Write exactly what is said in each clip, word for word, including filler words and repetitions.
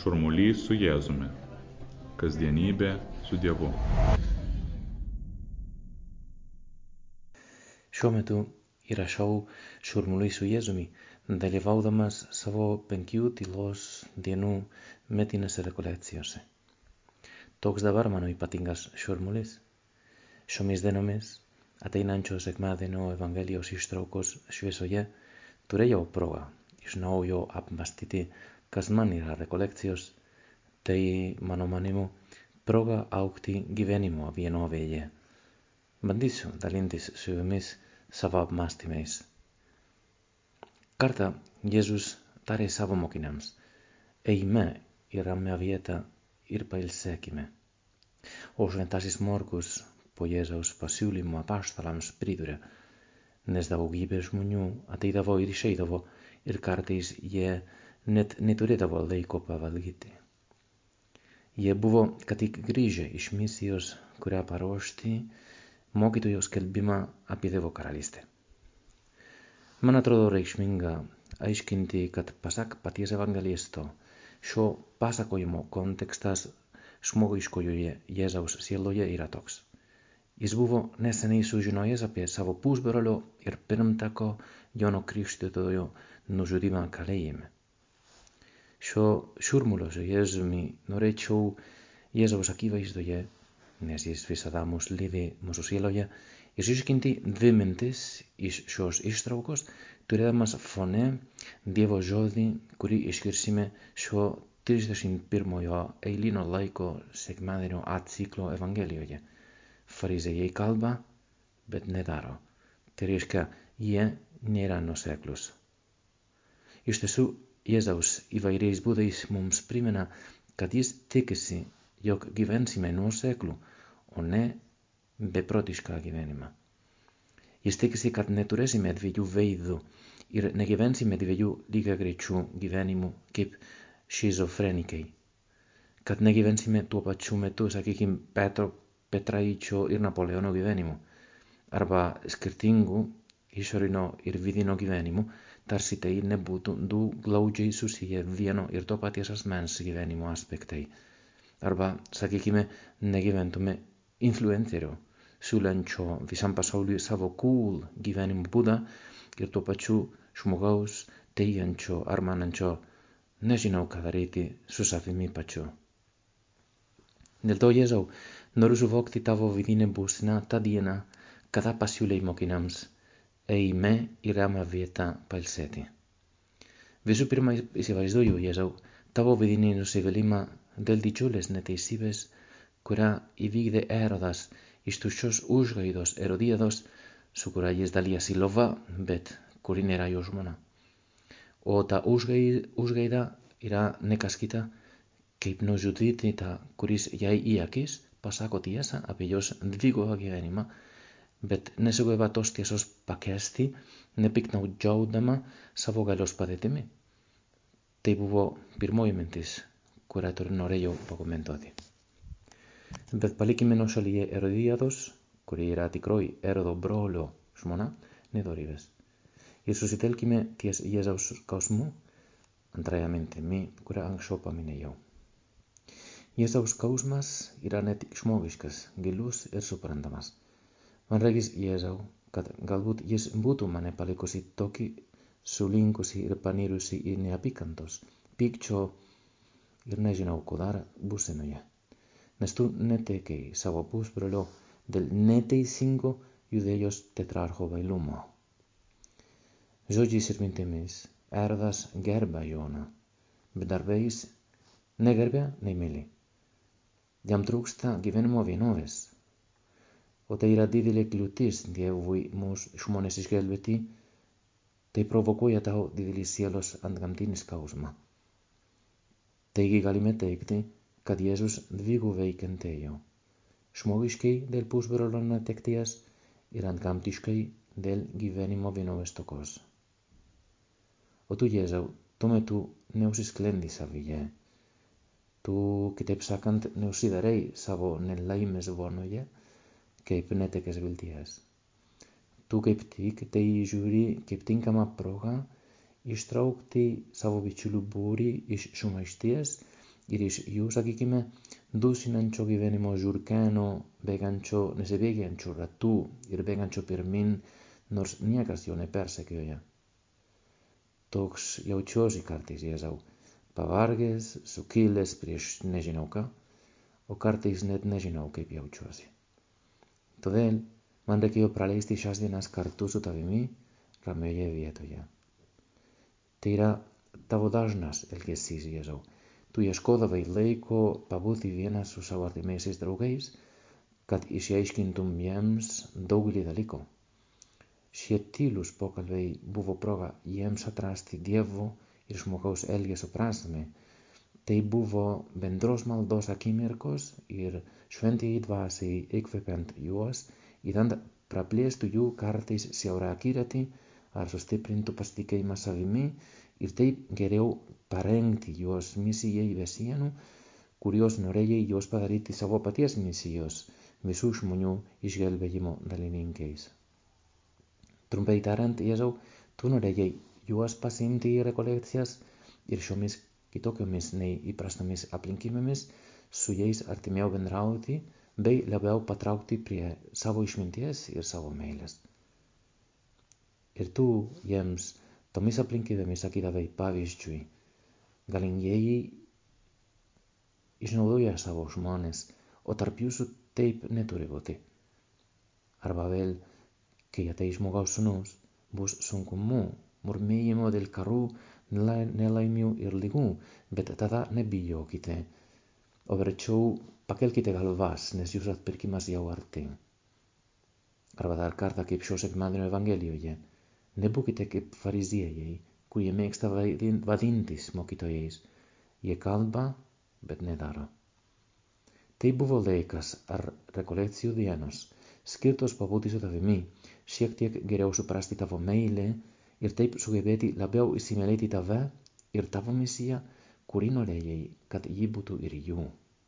Šurmulys su Jėzumi. Kasdienybė su Dievu. Šiuo metu įrašau Šurmulys su Jėzumi, dalyvaudamas savo penkių tylos dienų metinėse rekolekcijose. Toks dabar mano ypatingas šurmulys. Šiomis dienomis, ateinančio sekmadienio Evangelijos ištraukos šviesoje, turėjau progą iš naujo apmąstyti, kas man yra rekolekcijos, tai mano manimu proga augti gyvenimo vienovėje. Bandysiu dalintis su jumis savo apmąstymais. Kartą Jėzus tarė savo mokiniams: eime į ramią vietą ir pailsėkime. O šventasis Morkus po Jėzaus pasiūlymo apaštalams priduria, nes daugybė žmonių ateidavo ir išeidavo ir kartais jie net neturėdavo laiko pavalgyti. Jie buvo ką tik grįžę iš misijos, kurią paruošti mokytojo skelbimą apie Dievo karalystę. Man atrodo reikšminga aiškinti, kad pasak paties evangelisto, šio pasakojimo kontekstas žmogiškojoje Jėzaus sieloje yra toks. Jis buvo neseniai sužinojęs apie savo pusbrolio ir pirmtako Jono Krikštytojo nužudymą kalėjime. Šio šurmulio su Jėzumi norėčiau Jėzaus akivaizdoje, nes jis visada mus lydi mūsų sieloje, išryškinti dvi mintis iš šios ištraukos, turėdamas fone Dievo žodį, kurį išgirsime šio trisdešimt pirmojo eilinio laiko sekmadienio A ciklo Evangelijoje. Farizėjai kalba, bet nedaro. Tai reiškia, jie nėra nuoseklūs. Iš tiesų, Jėzaus įvairiais būdais mums primena, kad jis tikisi, jog gyvensime nuoseklų, o ne beprotišką gyvenimą. Jis tikisi, kad neturėsime dviejų veidų ir negyvensime dviejų lygiagrečių gyvenimų kaip šizofrenikai. Kad negyvensime tuo pačiu metu, sakykime, Petro, Petraičio ir Napoleono gyvenimu, arba skirtingų išorinio ir vidinio gyvenimų, tarsi tai nebūtų du glaudžiai susiję vieno ir to paties asmens gyvenimo aspektai. Arba, sakykime, negyventume influencerio, siūlančio visam pasauliui savo cool gyvenimo būdą ir tuo pačiu žmogaus teigiančio ar manančio, nežinau ką daryti su savimi pačiu. Dėl to, Jėzau, noriu suvokti tavo vidinę būseną tą dieną, kada pasiūlei mokiniams: eime į ramią vietą pailsėti. Visų pirma, įsivaizduoju, Jėzau, tavo vidinį nusivylimą dėl didžiulės neteisybės, kurią įvykdė Erodas iš tuščios užgaidos Erodiados, su kuria jis dalijasi lova, bet kuri nėra jo žmona. O ta užgaida yra ne kas kita, kaip nužudyti tą, kuris jai į akis pasako tiesą apie jos dvigubą gyvenimą, bet nesugeba tos tiesos pakęsti, nepiktnaudžiaudama savo galios padėtimi. Tai buvo pirmoji mintis, kurią norėjau pakomentuoti. Bet palikime nuošalyje Erodiados, kuri yra tikroji Erodo brolio žmona, nedorybės. Ir susitelkime ties Jėzaus skausmu, antrąją mintimi, kurią anksčiau paminėjau. Jėzaus skausmas yra ne tik žmogiškas, gilus ir suprantamas. Man regis, Jėzau, kad galbūt jis būtų mane palikusi tokį sulinkusi ir panirusi į neapykantos, pykčio ir nežinau ko dar būsenoje. Nes tu netekei savo pusbrolio dėl neteisingo judėjos tetrarcho bailumo. Žodžiais ir mintimis, Erodas gerbia Joną, bet darbais negerbia nei myli. Jam trūksta gyvenimo vienovės. O tai yra didelė kliūtis Dievui mūsų žmonės išgelbėti, tai provokuoja tau didelį sielos antgamtinį skausmą. Taigi galime teigti, kad Jėzus dvigubai kentėjo. Žmogiškai dėl pusbrolio netekties ir antgamtiškai dėl gyvenimo vienovės stokos. O tu, Jėzau, tuo metu neužsisklendi savyje. Tu, kitaip sakant, neužsidarei savo nelaimės vonioje, kaip netekęs vilties. Tu kaip tik tai žiūri kaip tinkama proga ištraukti savo bičiulių būrį iš sumaišties ir iš jų, sakykime, dusinančio gyvenimo žiurkeno, bėgančio, nesibėgiančio ratų ir bėgančio pirmin, nors niekas jo nepersekioja. Toks jaučiuosi kartais, Jėzau, pavargęs, sukilęs prieš nežinau ką, o kartais net nežinau, kaip jaučiuosi. Todėl man reikėjo praleisti šias dienas kartu su tavimi ramioje vietoje. Tai yra tavo dažnas elgesys, Jėzau. Tu ieškodavai laiko pabūti vienas su savo artimaisiais draugais, kad išaiškintum jiems daugelį dalykų. Šie tylūs pokalbiai buvo proga jiems atrasti Dievo ir žmogaus elgesio prasmę. Tai buvo bendros maldos akimirkos ir šventieji dvasiai įkvepiant juos, idant praplėstų jų kartais siaurą akiratį ar sustiprintų pasitikėjimą savimi ir taip geriau parengti juos misijai be sienų, kurios norėjai juos padaryti savo paties misijos, visų žmonių išgelbėjimo dalininkais. Trumpai tariant, Jėzau, tu norėjai juos pasiimti į rekolekcijas ir šiomis kitokiomis nei įprastomis aplinkybėmis su jais artimiau bendrauti bei labiau patraukti prie savo išminties ir savo meilės. Ir tu jiems tomis aplinkybėmis sakydavai pavyzdžiui, galingieji išnaudoja savo žmones, o tarp jūsų taip neturi būti. Arba vėl, kai ateis žmogaus sūnus, bus sunkumų, murmėjimo dėl karų, nelaimių ir ligų, bet tada nebijokite, o verčiau pakelkite galvas, nes jūsų atpirkimas jau arti. Arba dar kartą kaip šio sekmadienio Evangelijoje, nebūkite kaip fariziejai, kurie mėgsta vadintis mokytojais. Jie kalba, bet nedaro. Tai buvo laikas ar rekolekcijų dienos, skirtos pabūti su tavimi, šiek tiek geriau suprasti tavo meilę ir taip sugebėti labiau įsimylėti tave ir tavo misiją, kurį norėjai, kad ji būtų ir jų.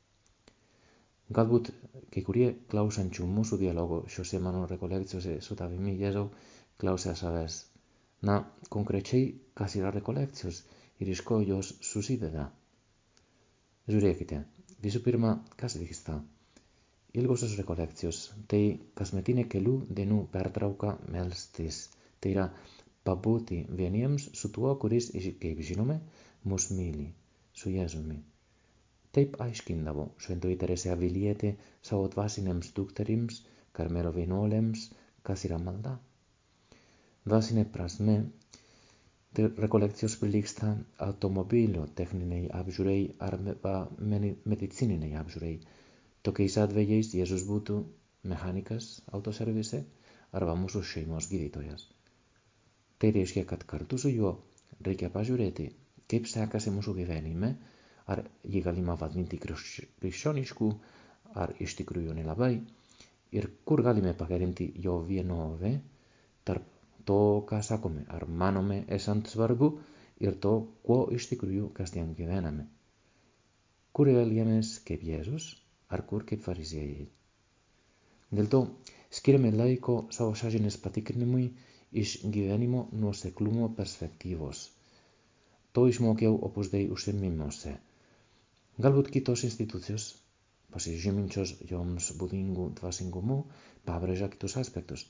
Galbūt kai kurie klausančių mūsų dialogo šiose mano rekolekcijose su tavimi, Jėzau, klausia savęs, na, konkrečiai, kas yra rekolekcijos ir iš ko jos susideda. Žiūrėkite, visų pirma, kas vyksta. Ilgosios rekolekcijos, tai kasmetinė kelių dienų pertrauka melstis, tai yra pabūti vieniems su tuo, kuris, kaip žinome, mus myli, su Jėzumi. Taip aiškindavo šventoji Teresė Avilietė savo dvasinėms dukterims, Karmelio vienuolėms, kas yra malda. Dvasinė prasme, tai rekolekcijos prilygsta automobilio techniniai apžiūrai arba medicininiai apžiūrai. Tokiais atvejais Jėzus būtų mechanikas autoservise arba mūsų šeimos gydytojas. Tai reiškia, kad kartu su juo reikia pažiūrėti, kaip sekasi mūsų gyvenime, ar jį galima vadinti krikščionišku, ar iš tikrųjų nelabai, ir kur galime pagerinti jo vienovę tarp to, ką sakome, ar manome esant svarbu, ir to, kuo iš tikrųjų kasdien gyvename. Kur elgiamės kaip Jėzus, ar kur kaip fariziejai. Dėl to skiriame laiko savo sąžinės patikrinimui iš gyvenimo nuoseklumo perspektyvos. To išmokiau Opus Dei užsiėmimuose. Galbūt kitos institucijos, pasižyminčios joms būdingų dvasingumu, pabrėžia kitus aspektus.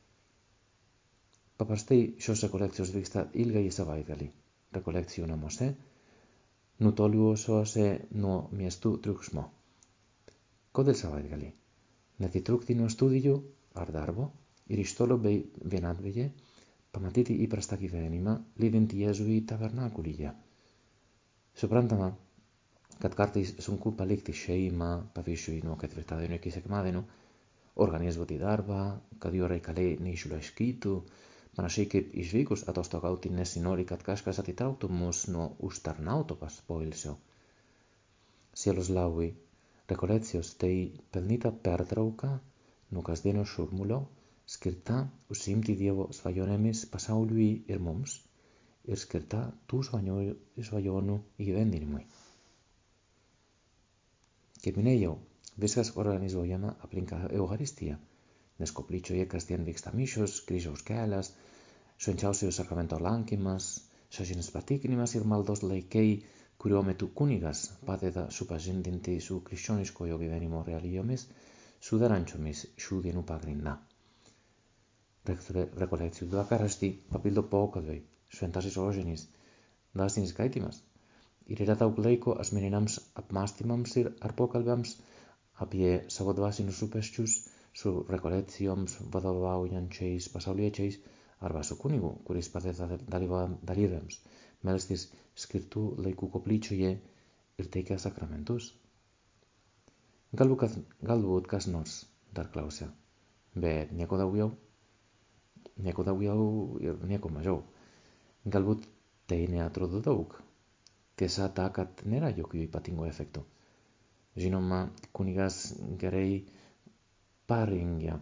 Paprastai šios rekolekcijos vyksta ilgąjį savaitgalį. Rekolekcijų namuose, nutoliuosiuose nuo miestų triukšmo. Kodėl savaitgalį? Netitrūkti nuo studijų ar darbo ir iš tolo bei vienatvėje pamatyti įprastą gyvenimą, lydint Jėzų į tabernakulyje. Suprantama, kad kartais sunku palikti šeimą, pavyzdžiui, nuo ketvirtadienio iki sekmadienio, organizuoti darbą, kad jo reikaliai neišblaškytų, panašiai kaip išvykus atostogauti nesinori, kad kažkas atitrauktų mus nuo užtarnauto poilsio. Sielos labui, rekolekcijos tai pelnyta pertrauka nuo kasdienio šurmulio, skirta užsiimti Dievo svajonėmis pasauliui ir mums, ir skirta tų svajonių įgyvendinimui. Kaip minėjau, viskas organizuojama aplink Eucharistiją, nes koplyčioje kasdien vyksta mišios, kryžiaus kelias, švenčiausiojo sakramento lankymas, sąžinės patikrinimas ir maldos laikai, kurio metu kunigas padeda supažindinti su krikščioniškojo gyvenimo realijomis, sudarančiomis šių dienų pagrindą. Rekolekcijų tvarkaraštį papildo pokalbiai, šventasis rožinis, dvasinis skaitymas ir yra daug laiko asmeniniams apmąstymams ir ar pokalbiams apie savo dvasinius rūpesčius su rekolekcijoms vadovaujančiais pasauliečiais arba su kunigu, kuris padeda dalyviams melstis skirtų laikų koplyčioje ir teikia sakramentus. Galbūt, galbūt kas nors dar klausia, bet nieko daugiau. Nieko daugiau ir nieko mažiau. Galbūt tai neatrodo daug. Tiesa ta, kad nėra jokių ypatingų efektų. Žinoma, kunigas gerai parengia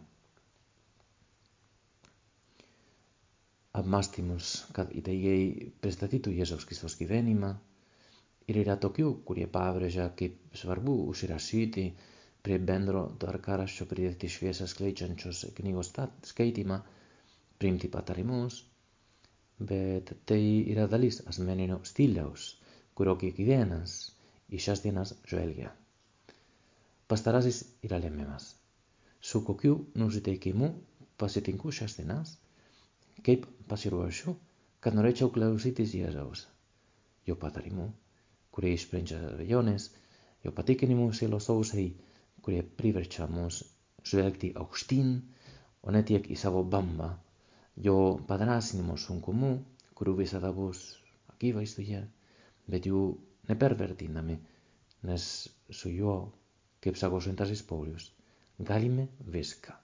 apmąstymus, kad įtaigiai pristatytų Jėzaus Kristaus gyvenimą. Ir yra tokių, kurie pabrėžia, kaip svarbu užsirašyti prie bendro tvarkaraščio pridėti šviesą skleidžiančios knygos skaitymą, priimti patarimus, bet tai yra dalis asmeninio stiliaus, kurio kiekvienas į šias dienas žvelgia. Pastarasis yra lemiamas. Su kokiu nusiteikimu pasitinku šias dienas, kaip pasiruošiu, kad norėčiau klausytis Jėzaus, jo patarimų, kurie išsprendžia abejonės, jo patikinimų sielos sausai, kurie priverčia mus žvelgti aukštyn, o ne tiek į savo bambą, jo padrąsinimo sunkumų, kurių visada bus akivaizdoje, bet jų nepervertinami, nes su juo, kaip sako šventasis Paulius, galime viską.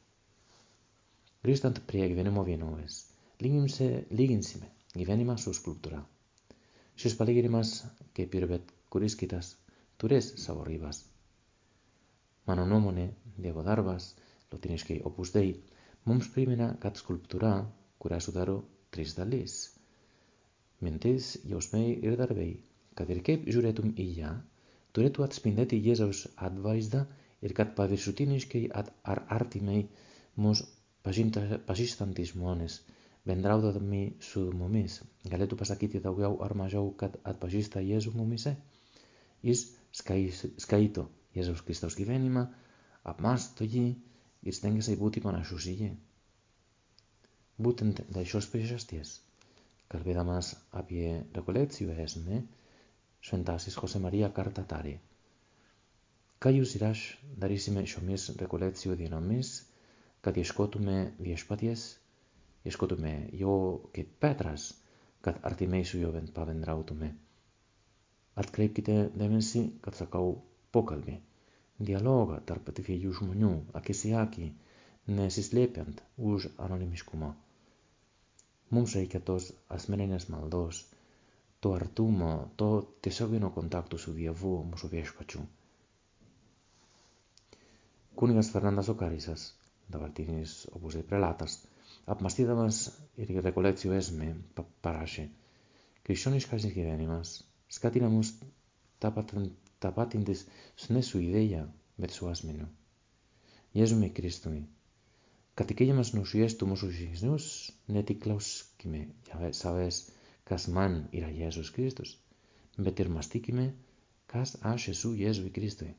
Grįžtant prie gyvenimo vienovės, lyginsime gyvenimą su skulptūra. Šis palyginimas, kaip ir bet kuris kitas, turės savo ribas. Mano nuomonė, Dievo darbas, lotiniškai opus dei, mums primena, kad skulptūra, kurią sudaro tris dalis – mintis, jausmai ir darbai, kad ir kaip žiūrėtum į ją, turėtų atspindėti Jėzaus atvaizdą ir kad paviršutiniškai ar artimai mus pažįstantys žmonės, bendraudami su mumis, galėtų pasakyti daugiau ar mažiau, kad atpažįsta Jėzų mumise. Jis skaito Jėzaus Kristaus gyvenimą, apmąsto jį ir stengiasi būti panašus į jį. Būtent dėl šios priežasties, kalbėdamas apie rekolekcijų esmę, šventasis José María Carta tarė: ką jūs ir aš darysime šiomis rekolekcijų dienomis, kad ieškotume viešpaties, ieškotume jo kaip Petras, kad artimai su juo pabendrautume. Atkreipkite dėmesį, kad sakau pokalbį, dialogą tarp dviejų žmonių, akis į akį, nesislėpiant už anonimiškumo. Mums reikia tos asmeninės maldos, to artumo, to tiesioginio kontakto su Dievu, mūsų viešpačiu. Kunigas Fernandas Ocarisas, dabartinis opus dei prelatas, apmąstydamas ir rekolekcijų esmę, parašė: krikščioniškasis gyvenimas skatina mus tapatintis ne su idėja, bet su asmeniu, Jėzumi Kristumi. Kad tikėjimas nušviestų mūsų žingsnius, ne tik klauskime savęs, kas man yra Jėzus Kristus, bet ir mąstykime, kas aš esu Jėzui Kristui.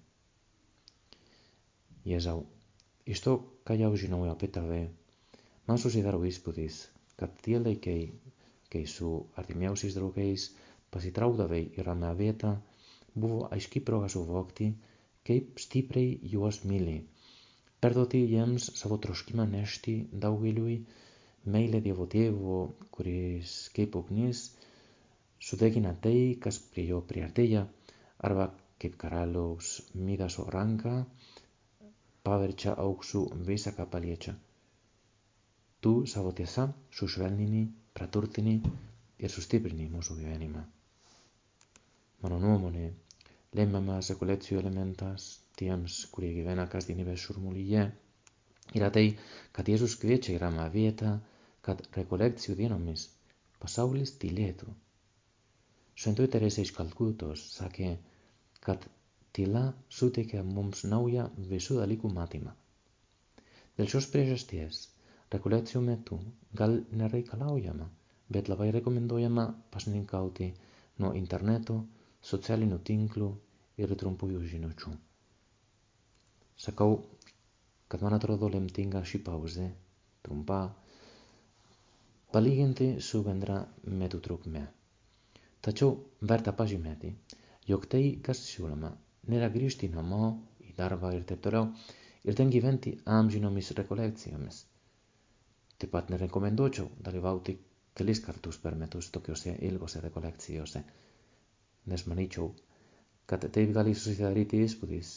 Jėzau, iš to, ką jau žinau apie tave, man susidaro įspūdis, kad tie laikai, kai su artimiausiais draugais pasitraukdavai į ramią vietą, buvo aiški proga suvokti, kaip stipriai juos myli, perduoti jiems savo troškimą nešti daugeliui meilę Dievo Tėvo, kuris kaip ugnis sudegina tai, kas prie jo priartėja, arba kaip karaliaus Midaso ranka paverčia auksu visą, ką paliečia. Tu savo tiesa sušvelnini, praturtini ir sustiprini mūsų gyvenimą. Mano nuomonė, lemiamas rekolekcijų elementas tiems, kurie gyvena kasdienybės šurmulyje, yra tai, kad Jėzus kviečia į ramią vietą, kad rekolekcijų dienomis pasaulis tylėtų. Šventoji Teresė iš Kalkutos sakė, kad tyla suteikia mums naują visų dalykų matymą. Dėl šios priežasties, rekolekcijų metu gal nereikalaujama, bet labai rekomenduojama pasninkauti nuo interneto, socialinių tinklų ir trumpųjų žinučių. Sakau, kad man atrodo lemtinga ši pauzė, trumpa, palyginti su bendra metų trukme. Tačiau verta pažymėti, jog tai, kas siūloma, nėra grįžti namo, į darbą ir taip toliau, ir ten gyventi amžinomis rekolekcijomis. Taip pat nerekomenduočiau dalyvauti kelis kartus per metus tokiuose ilgose rekolekcijose, nes manyčiau, kad taip gali susidaryti įspūdis,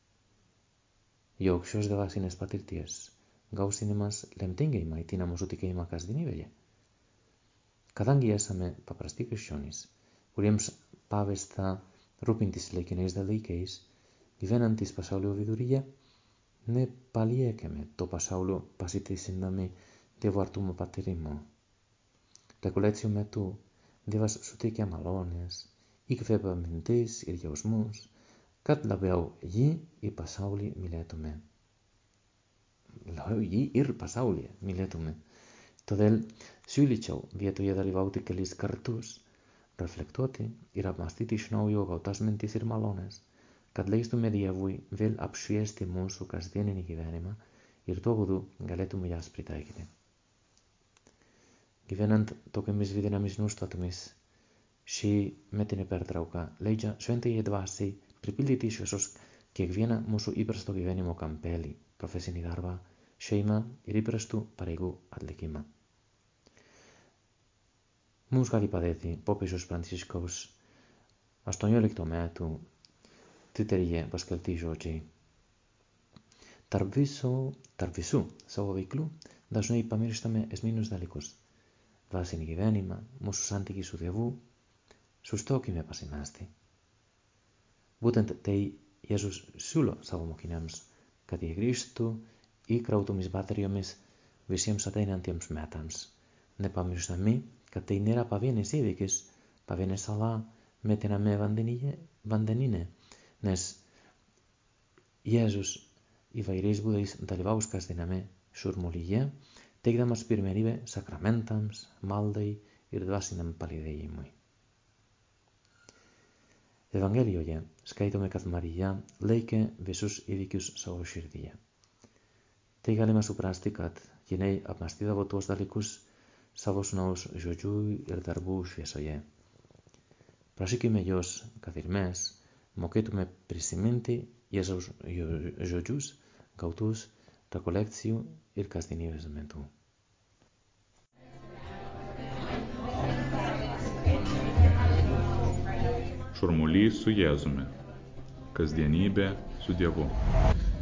jog šios dvasinės patirties gausinimas lemtingai maitina mūsų tikėjimą kasdienybėje. Kadangi esame paprasti krikščionys, kuriems pavesta rūpintis laikinais dalykais, gyvenantis pasaulio viduryje, nepaliekame to pasaulio pasiteisindami Dievo artumo patyrimo. Rekolekcijų metu Dievas suteikia malonės, įkvepia mintis ir jausmus, kad labiau jį į pasaulį mylėtume. Labiau jį ir pasaulyje mylėtume. Todėl siūlyčiau vietoje dalyvauti kelis kartus, reflektuoti ir apmąstyti iš naujo gautas mintis ir malonės, kad leistume Dievui vėl apšviesti mūsų kasdieninį gyvenimą ir tuo būdu galėtume jas pritaikyti. Gyvenant tokiamis vidinėmis nuostatomis, ši metinė pertrauka leidžia šventajai dvasiai pripildyti šviesos kiekvieną mūsų įprasto gyvenimo kampelį, profesinį darbą, šeimą ir įprastų pareigų atlikimą. Mums gali padėti popiežiaus Pranciškaus aštuonioliktų metų Twitteryje paskelbti žodžiai. Tarp, viso, tarp visų savo veiklų dažnai pamirštame esminius dalykus. Dvasinį gyvenimą, mūsų santykį su Dievu, sustokime pasimesti. Būtent tai Jėzus siūlo savo mokiniams, kad jie grįžtų įkrautomis baterijomis visiems ateinantiems metams, nepamiršdami, kad tai nėra pavienis įvykis, pavienė sala metiname vandenyne, nes Jėzus įvairiais būdais dalyvaus kasdiename šurmulyje, teikdamas pirmenybę sakramentams, maldai ir dvasiniam palydėjimui. Evangelijoje skaitome, kad Marija laikė visus įvykius savo širdyje. Tai galima suprasti, kad jinai apmąstydavo tuos dalykus savo sūnaus žodžių ir darbų šviesoje. Prašykime jos, kad ir mes mokėtume prisiminti Jėzaus žodžius gautus rekolekcijų ir kasdienybės metu. Šurmulys su Jėzumi. Kasdienybė su Dievu.